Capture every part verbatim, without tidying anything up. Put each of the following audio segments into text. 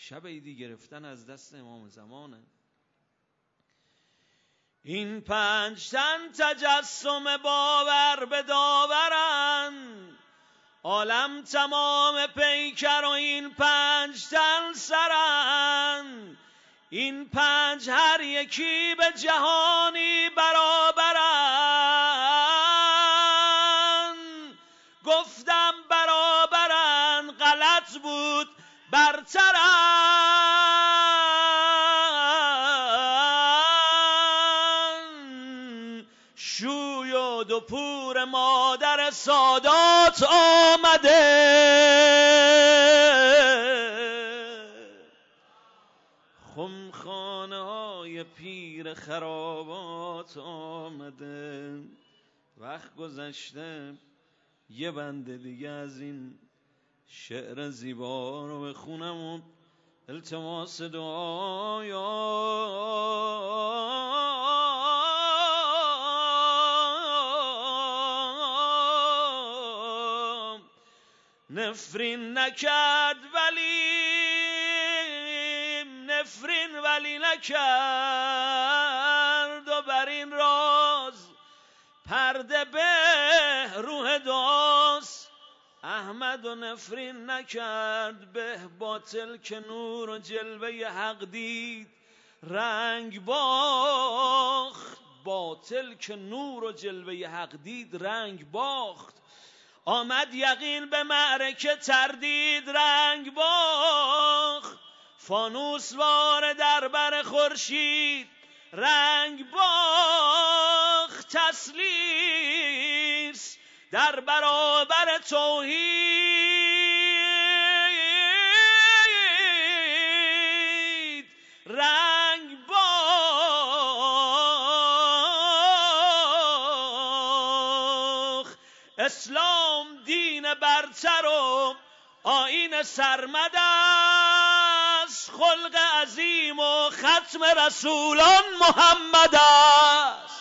شب عیدی گرفتن از دست امام زمانه. این پنج تن تجسم باور به داورن، عالم تمام پیکر و این پنج تن سرن. این پنج هر یکی به جهانی برابرن، گفتم برابرن غلط بود برترن. شوی و دو پور مادر سادات آمده، خمخانه های پیر خرابات آمده. وقت گذشته یه بنده دیگه از این شعر زیبا رو بخونم و التماس دعایا. نفرین نکرد ولی نفرین ولی نکرد و بر این راز پرده به روح داست. احمد و نفرین نکرد به باطل که نور و جلوه حق دید رنگ باخت. باطل که نور و جلوه حق دید رنگ باخت. آمد یقین به معرکه تردید رنگ باخت. فانوس وار در بر خورشید رنگ باخت. تسلیس در برابر توحید رنگ باخت. اسلام دین برتر و آیین سرمد است، خلق عظیم و ختم رسولان محمد است.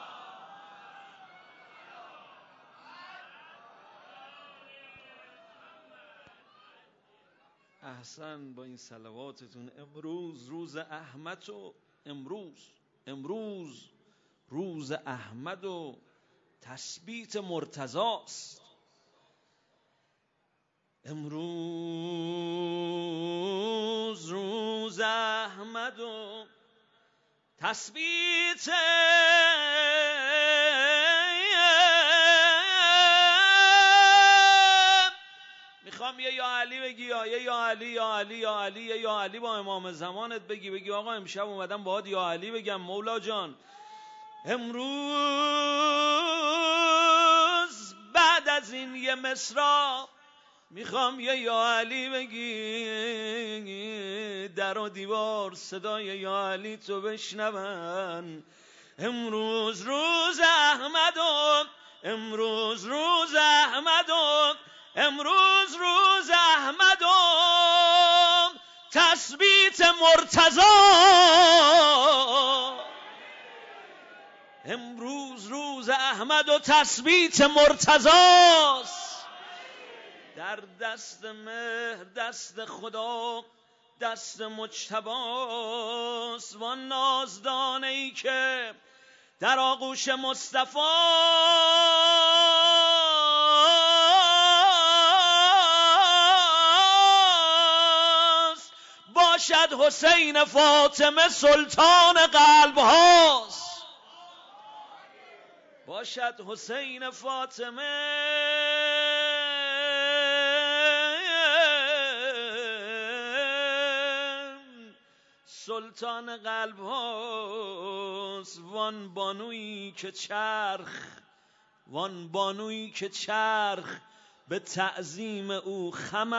احسن با این صلواتتون. امروز روز احمد و امروز امروز روز احمد و تثبیت مرتضی است. امروز روز احمد و تثبیت میخوام یه یا علی بگی، یا یه یا علی یا علی یا علی یه یا علی با امام زمانت بگی. بگی آقا امشب اومدم باهات یا علی بگم مولا جان. امروز بعد از این یه مصرع میخوام یه یا علی بگی، در و دیوار صدای یا علی تو بشنون. امروز روز احمد و امروز روز احمد و امروز روز احمد و تثبیت مرتضی. امروز روز احمد و تثبیت مرتضی است. در دست مهر دست خدا دست مجتباست. وان نازدانه ای که در آغوش مصطفی است. باشد حسین فاطمه سلطان قلب هاست. باشد حسین فاطمه سلطان قلب هاست. وان بانویی که چرخ وان بانویی که چرخ به تعظیم او خم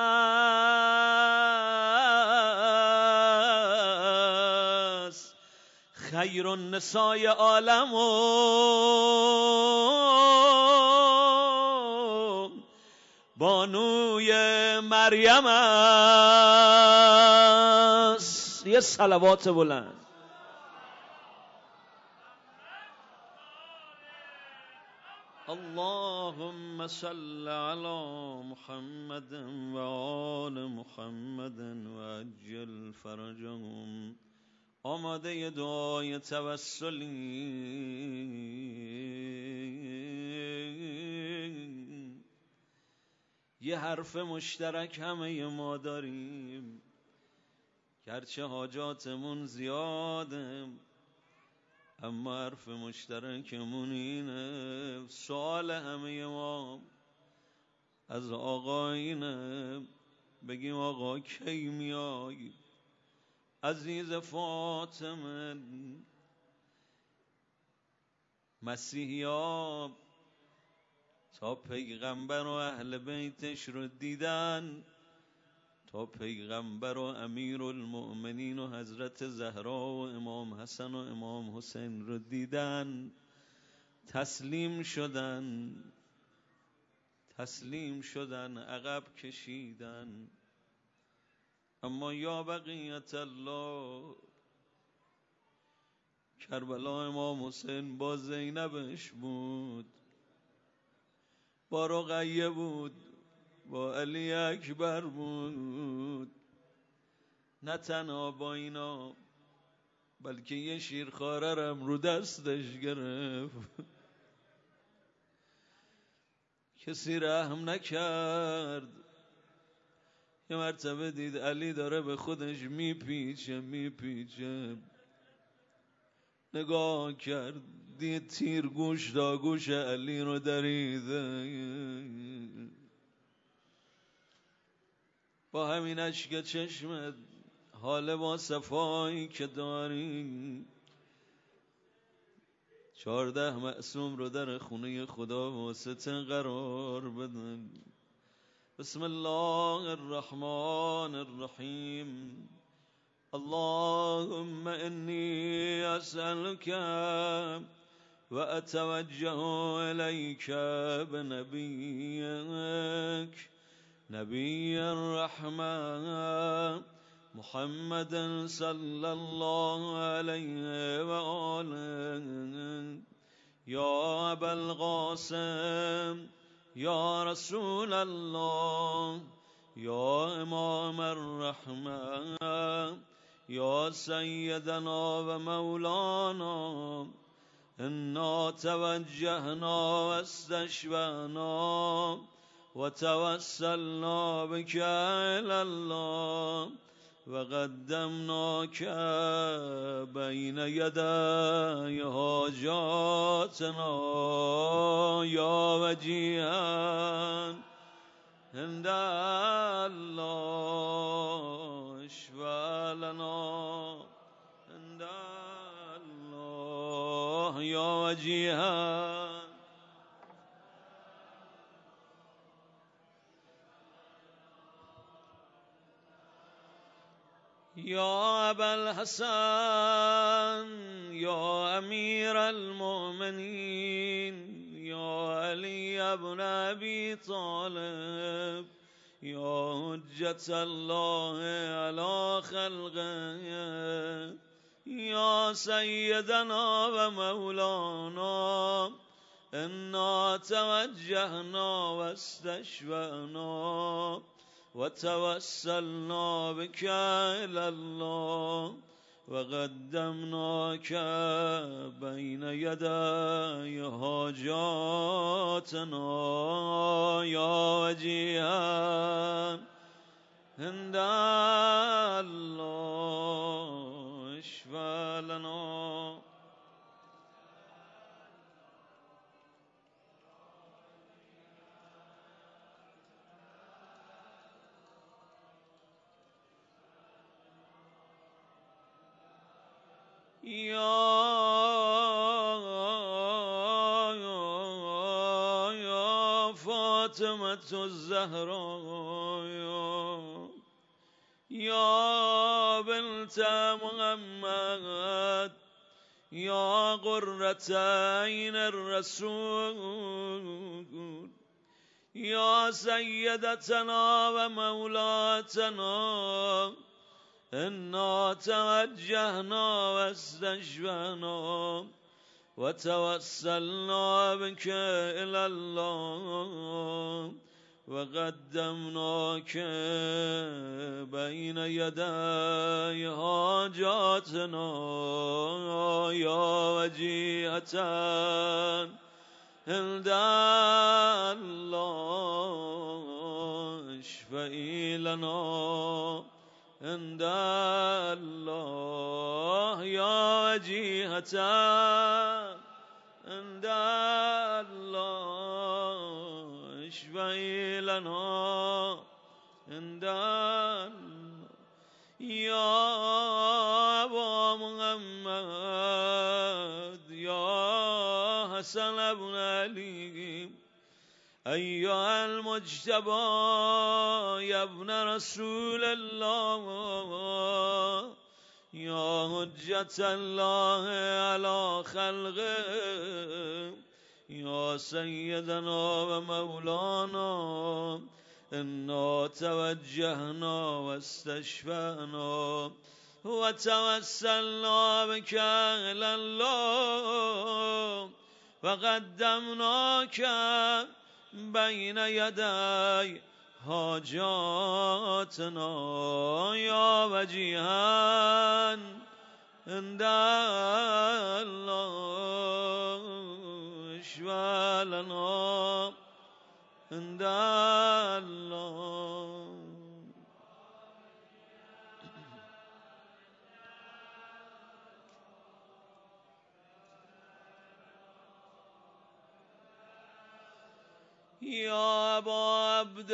است. خیر النساء عالم و بانوی مریم است. یه صلوات بلند. اللهم صل على محمد و آل محمد و عجل فرجهم. آماده دعای توسلی یه حرف مشترک همه ما داریم، گرچه حاجاتمون زیاده اما حرف مشترکمون اینه. سوال همه ما از آقا اینه، بگیم آقا کی میای عزیز فاطمه؟ مسیحیا تا پیغمبر و اهل بیتش رو دیدن، تا پیغمبر و امیر المؤمنین و حضرت زهرا و امام حسن و امام حسین رو دیدن، تسلیم شدن تسلیم شدن عقب کشیدن. اما یا بقیت الله، کربلا امام حسین با زینبش بود، با رقیه بود، با علی اکبر بود. نه تنها با اینا بلکه یه شیرخواره رم رو دستش گرفت. کسی رحم نکرد. یه مرتبه دید علی داره به خودش میپیچه میپیچه، نگاه کرد دید تیر گوش دا گوش علی رو دریده. با همین اشک چشمت، حال با صفایی که داری، چارده معصوم رو در خونه خدا واسطه قرار بدن. بسم الله الرحمن الرحیم. اللهم انی اسألك و اتوجه الیک بنبیک نبی الرحمة محمد صلی الله علیه و آله. یا ابا القاسم یا رسول الله، یا امام الرحمة، یا سیدنا و مولانا، انا توجهنا و استشفعنا و توسلنا بك الى الله و قدمناك بین یدی حاجاتنا یا وجیها عند الله اشفع لنا عند الله یا وجیها. یا ابا الحسن یا امیر المؤمنین یا علی ابن ابی طالب یا حجت الله علی خلقه، یا سیدنا و مولانا، انا توجهنا و استشفعنا و توسلنا بك الى الله و قدمناك بین یدی حاجاتنا یا وجیها عند الله اشفع لنا. یا یا فاطمة الزهراء یا بنت محمد یا قرة عین الرسول یا سیدتنا و مولاتنا، انا توجهنا و استشفعنا و توسلنا بك الى الله وقدمناك بين يدي حاجاتنا يا وجيهة عند الله اشفعي لنا عند الله يا وجيهة عند الله اشفعي لنا عند الله يا أبا محمد يا حسن بن علي أيها المجتبى يا ابن رسول الله يا حجة الله على خلقه يا سيدنا ومولانا إنا توجهنا واستشفعنا وتوسلنا بك إلى الله وقدمناك بين يدي حاجاتنا يا وجيها عند الله اشفع لنا عند الله يا أبا عبد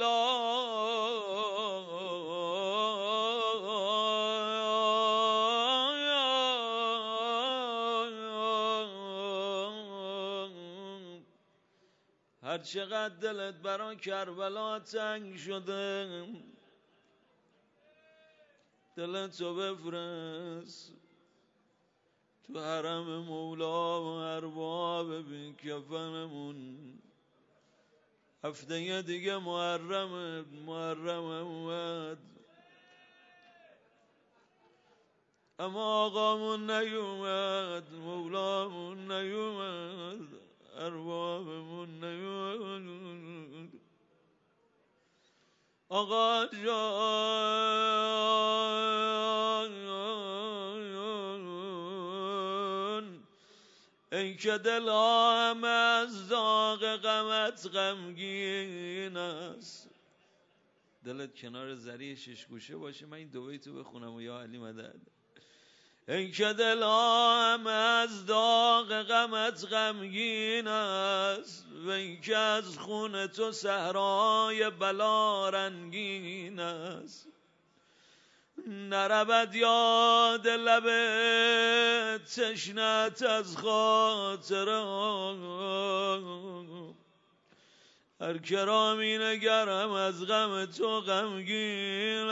الله هر چقدر دلت برا کربلا تنگ شده دلتو بفرست تو حرم مولا و ارباب بی کفنمون هفته دیگه محرم محرم اومد اما آقامون نیومد مولامون نیومد اربابمون نیومد آقا جان ای که دل همه از داغ غمت غمگین است دلت کنار زری شش گوشه باشه من این دو بیتو بخونم و یا علی مدد ای که دل همه از داغ غمت غمگین است و ای که از خون تو صحرای بلا رنگین است نرود یاد لب تشنت از خاطر هر کرامی نگرم از غم تو غمگین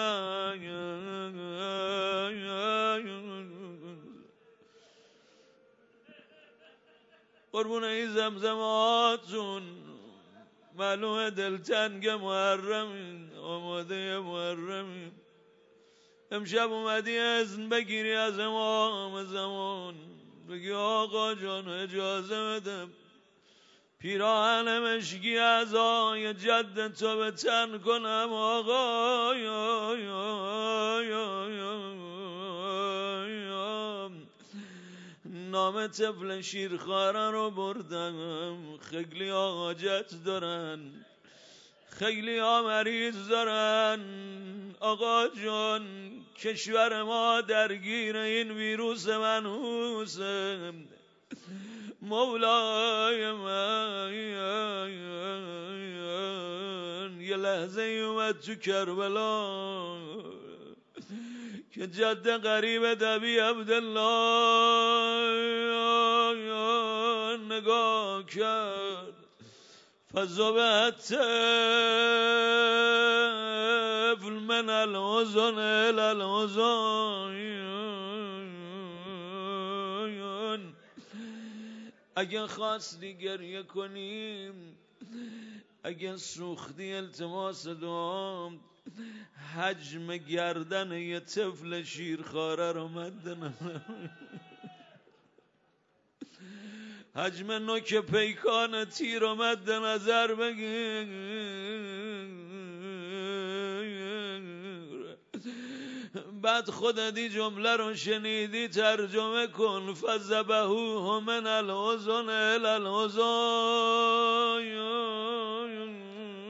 قربون ای زمزماتون معلومه دلتنگ محرمین آماده محرمین امشب اومدی اذن بگیری از امام زمان بگی آقا جان اجازه بده پیراهن مشکی اعضای جد تو به تن کنم آقا یا یا یا یا یا نام طفل شیرخواره رو بردم خیلی حاجت دارن خیلی ها مریض دارن آقا جان کشور ما درگیر این ویروس منحوسه مولای من یه لحظه اومد تو کربلا که جد قریب دبی عبدالله نگاه کرد فزبت طفل من الحزن الى الحزن اگه خواستی گریه کنیم اگه سوختی التماس دعام حجم گردن یه طفل شیرخواره رو مد حجم نوک پیکان تیر و مد نظر بگیر بعد خودت این جمله رو شنیدی ترجمه کن. فذبحوه من الاذن الی الاذن،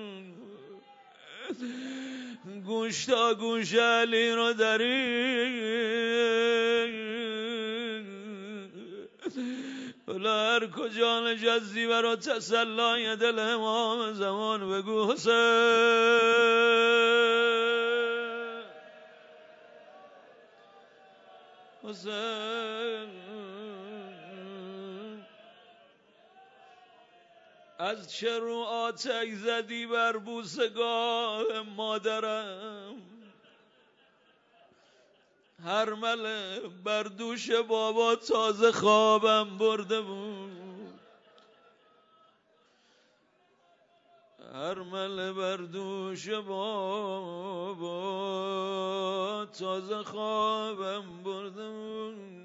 گوش تا گوش علی رو درید، ولی هر کجا نشستی برا تسلای دل امام زمان بگو حسین حسین. از چه رو آتش زدی بر بوسگاه مادرم، هر مله بر دوش بابا تازه خوابم برده بود، هر مله بر دوش بابا تازه خوابم برده بود.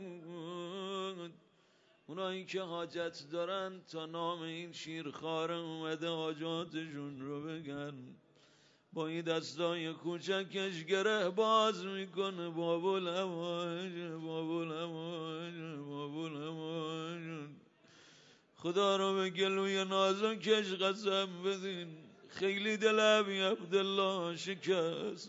اونایی که حاجت دارن تا نام این شیرخواره اومده حاجاتشون رو بگن، با این دستای کوچکش گره باز میکنه. بابول اماج بابول اماج بابول اماج. خدا رو به گلوی نازکش قسم بدین، خیلی دل ابی عبدالله شکست.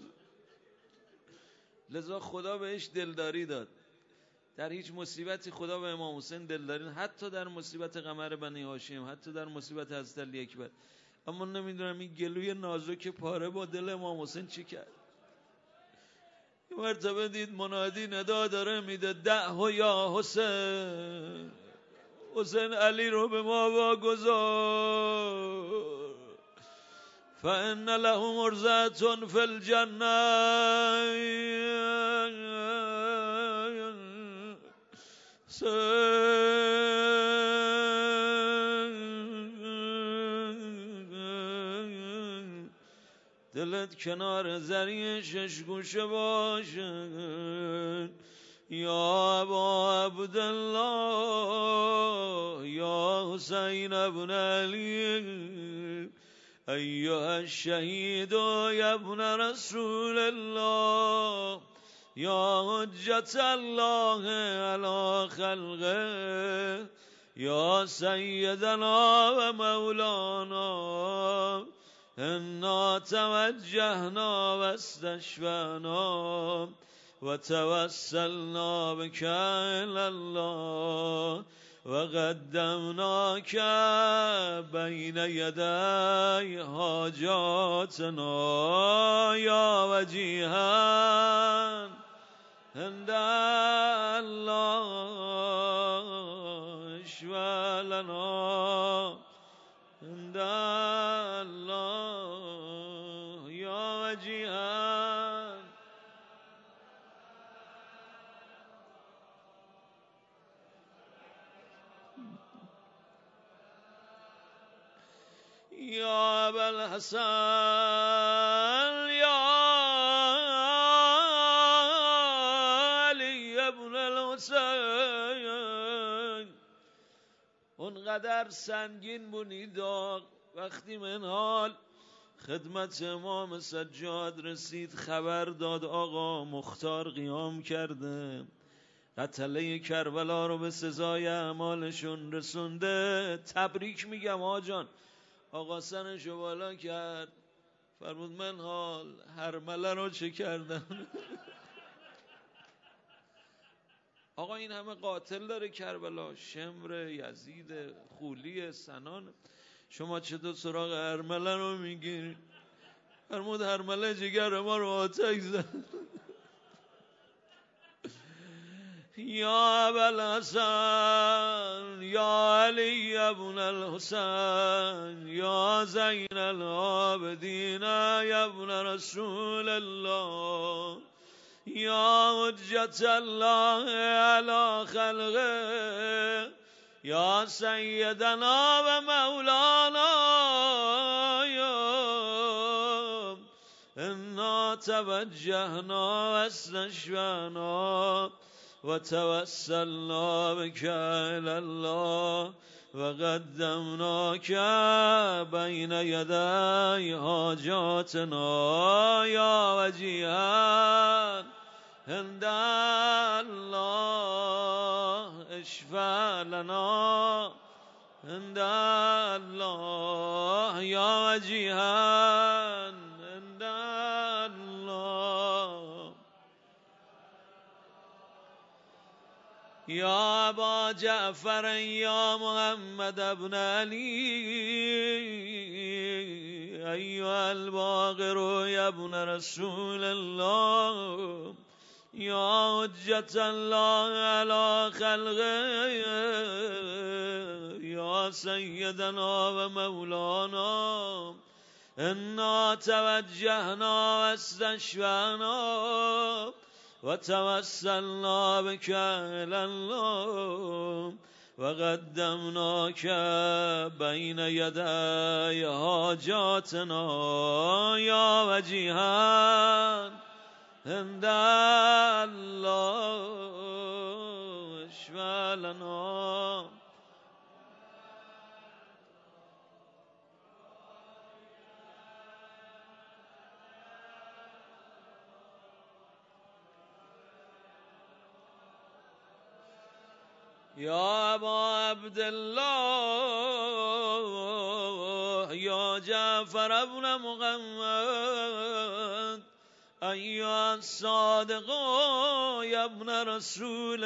لذا خدا بهش دلداری داد. در هیچ مصیبتی خدا به امام حسین دلداری، حتی در مصیبت قمر بنی هاشم، حتی در مصیبت حضرت علی اکبر. اما نمیدونم این گلوی نازک پاره با دل امام حسین چی کرد. یه مرتبه دید منادی ندا داره میده، دعه یا حسین، حسین علی رو به ما واگذار، فان له مرضعة فی الجنه. دلت کنار زری شش گوشه باشه. یا ابا عبدالله یا حسین ابن علی ایها الشهید یا ابن رسول الله یا حجت الله علی خلقه یا سیدنا و مولانا انا توجهنا و استشفعنا و توسلنا بک الی الله و قدمناک بین یدی حاجاتنا یا وجیها عند الله اشفع لنا عند الله یا وجیها. یا ابوالحسن یا علی ابن الحسین. اونقدر سنگین بودی داغ. وقتی منهال خدمت امام سجاد رسید خبر داد آقا مختار قیام کرده، قتله کربلا رو به سزای اعمالشون رسونده. تبریک میگم آجان. آقا سنشو بالا کرد، فرمود منهال هرمله رو چه کردن؟ آقا این همه قاتل داره کربلا، شمر، یزید، خولی، سنان، شما چطور سراغ هرمله رو میگیرید؟ فرمود هرمله جگر ما رو آتش زد. یا ابوالحسن یا علی ابن الحسین یا زین العابدین یا ابن رسول الله یا حجت الله علی خلقه یا سیدنا و مولانا انا توجهنا و استشفعنا و توسلنا بک الی الله و قدمناک بین یدی حاجاتنا یا وجیها عند الله اشفع لنا عند الله یا وجیها عند الله یا ابا جعفر یا محمد ابن علی ایها الباقر یا ابن رسول الله یا حجت الله علی خلقه یا سیدنا و مولانا انا توجهنا و استشفعنا و توسلنا بك الی الله و قدمناک بین یدی حاجاتنا یا وجیها عند الله اشفع لنا یا ابا عبدالله یا جعفر ابن محمد ایها الصادق یا ابن رسول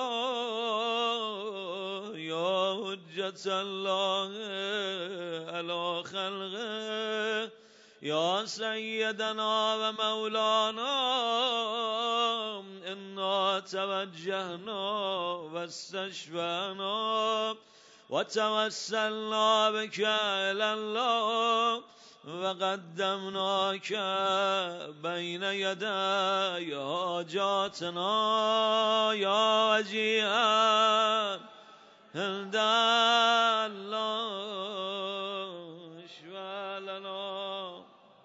الله یا حجت الله علی خلقه یا سیدنا و مولانا انا توجهنا و استشفعنا و توسلنا بك الی الله و قدمناک بین یدی حاجاتنا یا وجیها عند الله اشفع لنا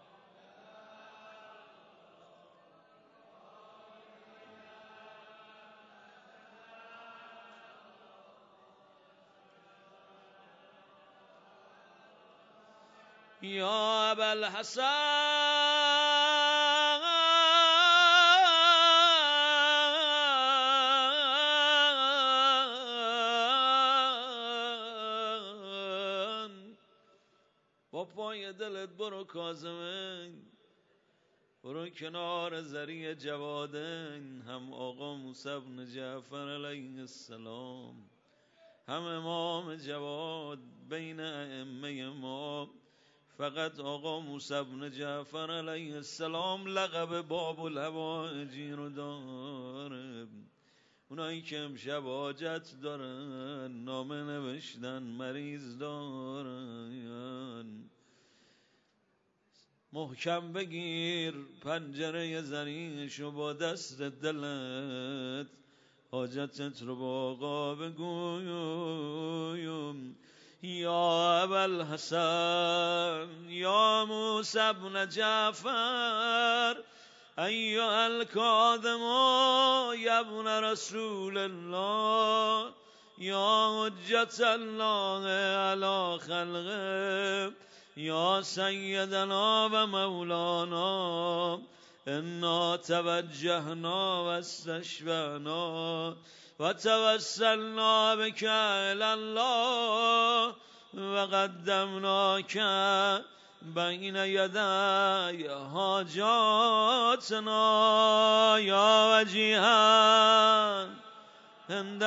یا ابا الحسن با پای دلت برو کاظمین، برو کنار زری جوادین، هم آقا موسی بن جعفر علیه السلام، هم امام جواد بین ائمه ما. فقط آقا موسی بن جعفر علیه السلام لقب باب الحوائجی رو داره. اونایی که امشب حاجت دارن، نامه نوشتن، مریض دارن، محکم بگیر پنجره زریشو با دست دلت، حاجتت رو با آقا بگویم. یا ابا الحسن یا موسی بن جعفر ایها الکاظم یا ابن رسول الله یا حجت الله علی خلقه یا سیدنا و مولانا انا توجهنا و استشفعنا و توسلنا بك الی الله و قدمناک بین یدی حاجاتنا یا وجیها عند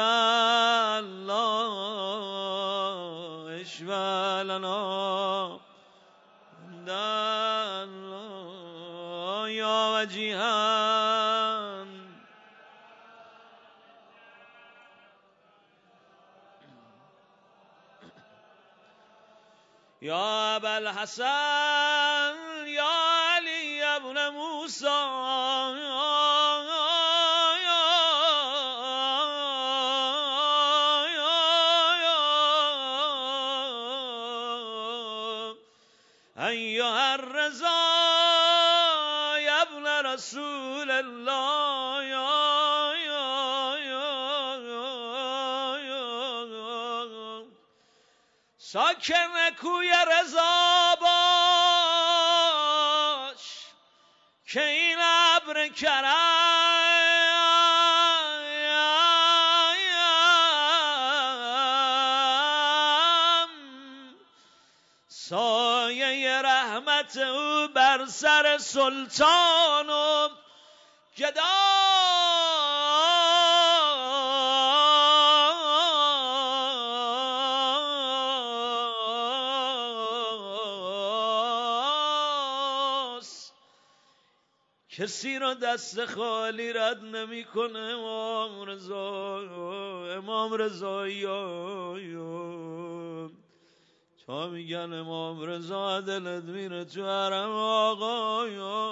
الله اشفع لنا عند الله یا وجیها. یا ابا الحسن یا علی ابن موسی ایها الرضا یا ابن رسول الله ساکن کوی رضا باش که این ابر ابر کرم سایه رحمت او بر سر سلطان و گداست. کسی را دست خالی رد نمی کنه. امام رضا امام رضایی تا میگن امام رضا دلت میره تو حرم آقا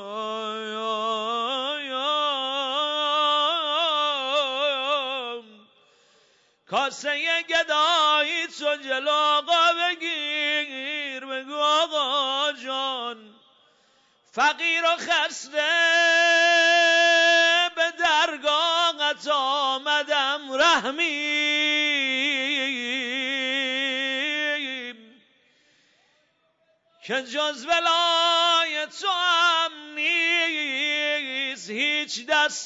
کاسه گدایی تو جلو آقا بگیر بگو آقا جان فقیر و خسته به درگاهت آمدم رحمی که جز ولای تو هم نیست هیچ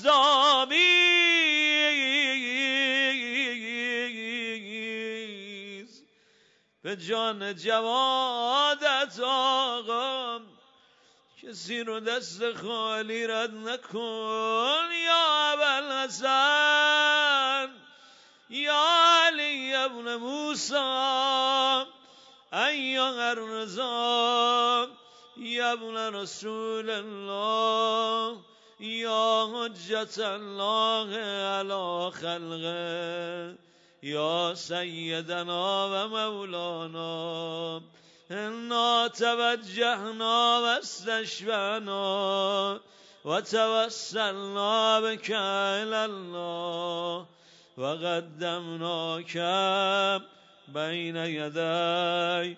دستامیز به جان جوادت آقا کسی رو دست خالی رد نکن یا ابوالحسن یا علی ابن موسی ایها الرضا یا ابن رسول الله یا حجت الله علی خلقه یا سیدنا و مولانا انا توجهنا و استشفعنا و توسلنا بك الی الله و قدمناک بین یدی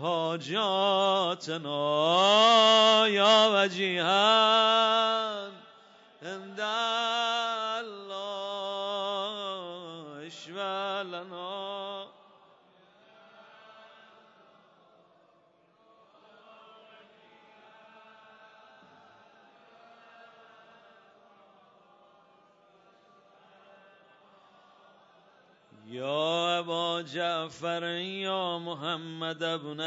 حاجاتنا یا وجیها عند الله اشفع لنا. یا ابا جعفر یا محمد ابن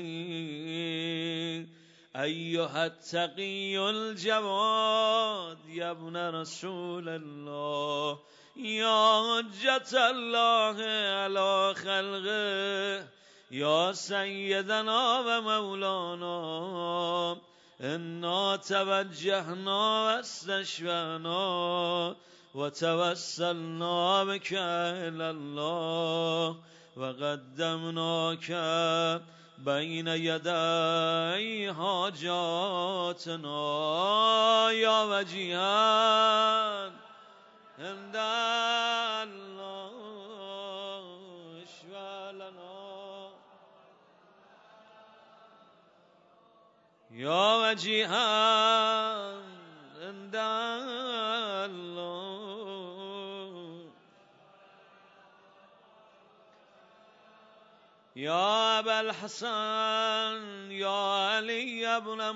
علی ایها التقی الجواد یا ابن رسول الله یا حجت الله علی خلقه یا سیدنا و مولانا انا توجهنا و استشفعنا و توسلنا بك الی الله و قدمناک بین یدی حاجاتنا یا وجیها عند الله اشفع لنا یا وجیها عند الله. یا ابوالحسن یا علی ابن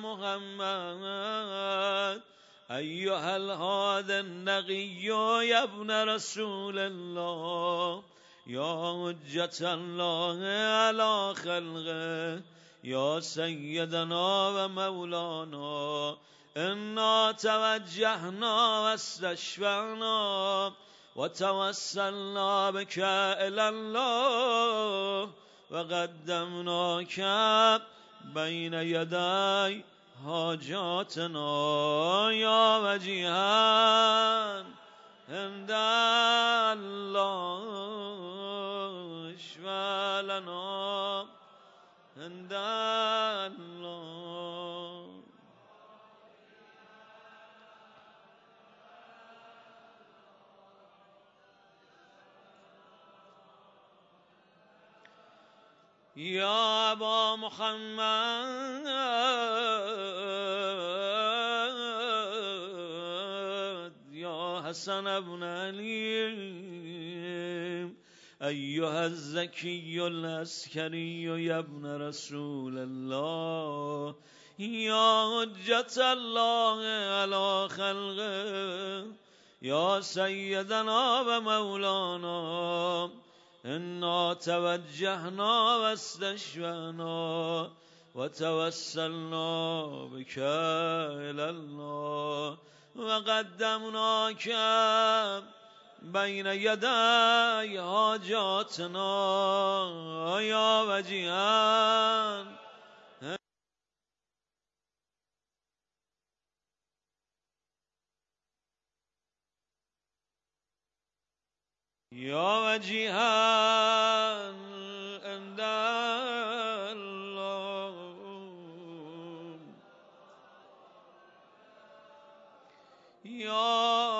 محمد ایها الهادی النقی یا ابن رسول الله یا حجت الله علی خلقه یا سیدنا و مولانا انا توجهنا و استشفعنا و توسلنا بك الی الله و قدمناک بین یدی حاجاتنا یا وجیها عند الله اشفع لنا عند الله. یا ابا محمد یا حسن ابن علی ایها الزکی العسکری یا ابن رسول الله یا حجت الله علی خلقه یا سیدنا و مولانا انا توجهنا و استشفعنا و توسلنا بک الی الله و قدمناک بین یدی حاجاتنا یا وجیها یا وجیها عند الله یا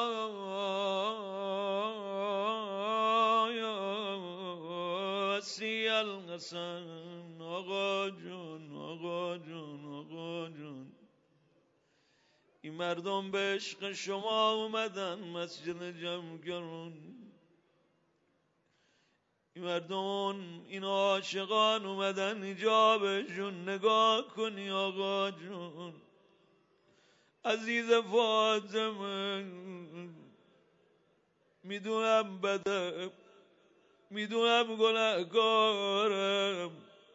وسیع القسم آقا جون آقا جون آقا جون این مردم به عشق شما اومدن مسجد جمع کن. این مردم این عاشقان اومدن اینجا بهشون نگاه کنی آقا جون. عزیز فاطمه میدونم بدم، میدونم گناهکارم،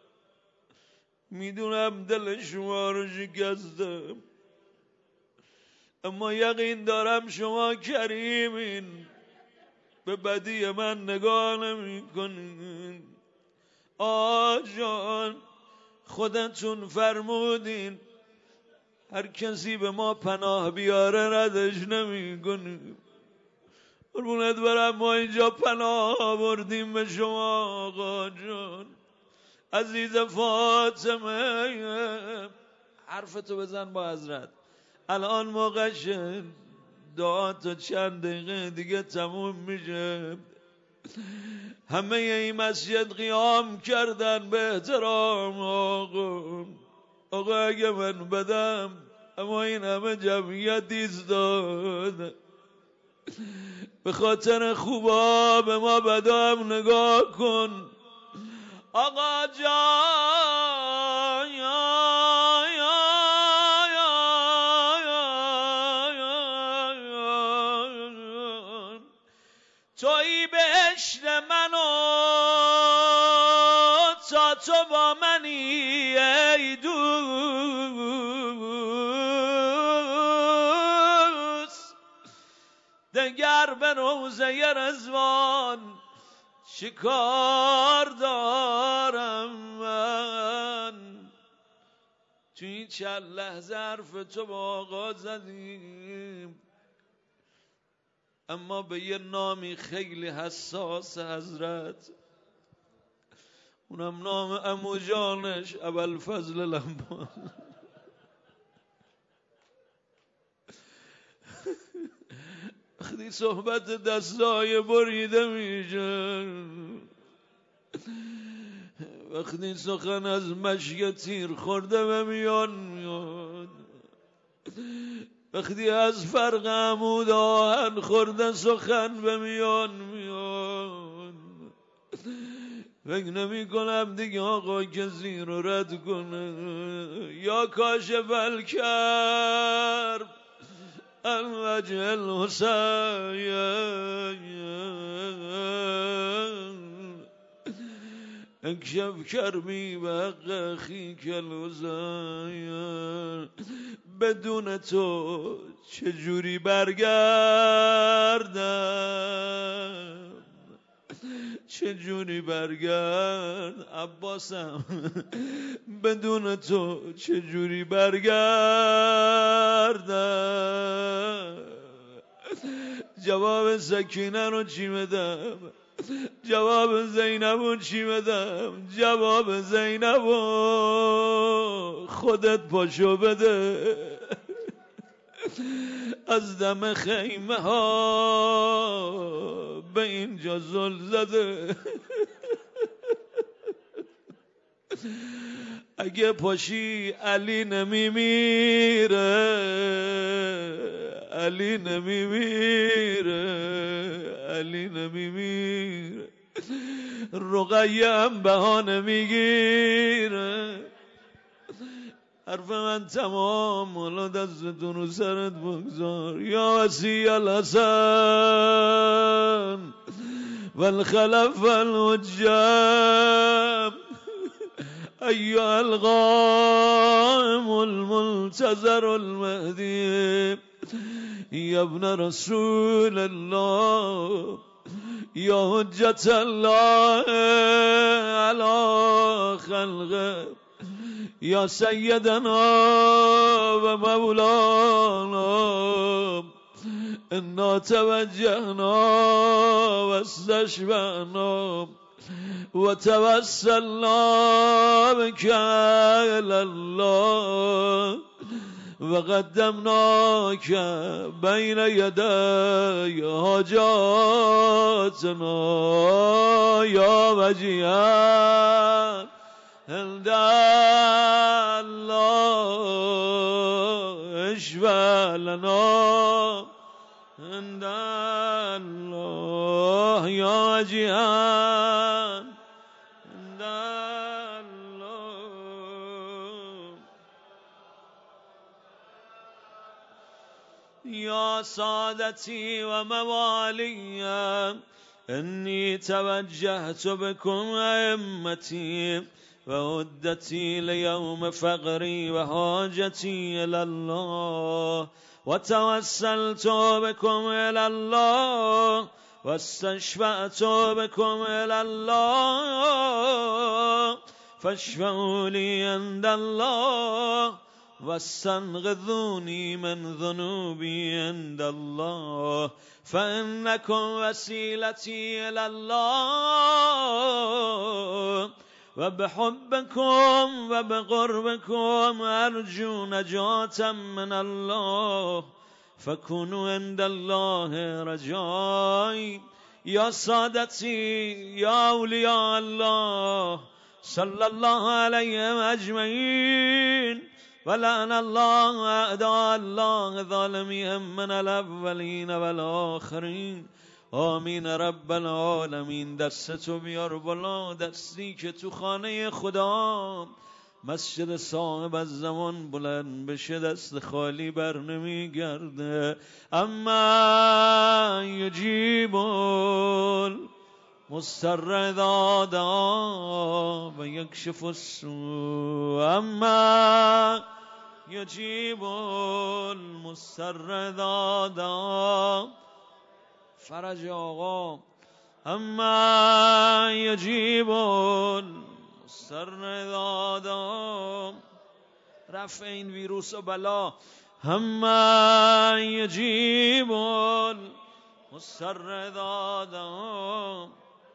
میدونم دل شما رو شکستم، اما یقین دارم شما کریمین، به بدی من نگاه نمی کنین. آجان خودتون فرمودین هر کسی به ما پناه بیاره ردش نمی کنیم. قربونت برم ما اینجا پناه آوردیم به شما آقا جان. عزیز فاطمه حرفتو بزن با حضرت. الان موقع شد دعا تا چند دقیقه دیگه تموم میشه. همه این مسجد قیام کردن به احترام آقا. آقا اگه من بدم اما این همه جمعیت ایستاد، به خاطر خوبا به ما بدا هم نگاه کن آقا جان. یا یا تویی بهشت منو تا تو با منی ای دوست، دگر به روزه رضوان چیکار دارم من. تو این چند لحظه حرف تو با آقا زدیم، اما به یه نامی خیلی حساس حضرت، اونم نام عمو جانش ابوالفضل لمبا. وقتی صحبت دستای بریده میشه، وقتی سخن از مشک تیر خورده به میان میاد، وقتی از فرق عمود آهن خورده سخن به میان میاد، فکر نمی کنم دیگه آقا کسی رو رد کنه. یا کاشف الکرب الوجه الحسین اکشف کربی به حق اخیک الحسین. بدون تو چجوری برگردم، چجوری برگرد عباسم، بدون تو چجوری برگردم. جواب سکینه رو چی بدم، جواب زینب رو چی بدم، جواب زینب رو خودت پاشو بده. از دم خیمه ها به اینجا زل زده. اگه پاشی علی نمیمیره، علی نمیمیره، علی نمیمیره. رقیه هم بهانه میگیره. حرف من تمام، مولا دستتون رو سرت بگذار. یا وسیع الحسن والخلف والحجاب ایها القائم المنتظر المهدی یا ابن رسول الله یا حجت الله علی خلقه یا سیدنا و مولانا انا توجهنا و استشفعنا و توسلنا بك الی الله و قدمناک بین یدی حاجاتنا یا وجیها عند الله اشفع لنا عند الله یا وجیها عند الله یا سادتی و موالی انی توجهت بكم ائمتی و عدتی لیوم فقری و حاجتی الی الله و توسلت بكم الی الله و استشفعت بكم الی الله فاشفعوا لی عند الله واستنقذوني من ذنوبي عند الله فإنكم وسيلتي إلى الله وبحبكم وبقربكم أرجو نجاة من الله فكونوا عند الله رجائي يا سادتي يا أولياء الله صلى الله عليهم أجمعين ولعن الله أعداء الله ظالميهم من الأولين والآخرين آمین رب العالمین. دستتو بیار بالا، دستی که تو خانه خدا مسجد صاحب از زمان بلند بشه دست خالی بر نمیگرده. اما یجیب المضطر اذا دعا و یکشف السوء. اما یجیب المضطر اذا دعا فرج آقا. اما یجیب المضطر اذا دعا رفع این ویروس و بلا. اما یجیب المضطر اذا دعا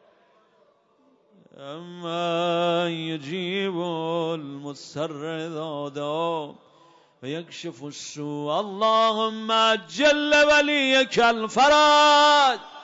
اما یجیب المضطر اذا دعا و یکشف السوء. اللهم جل ولیک الفرج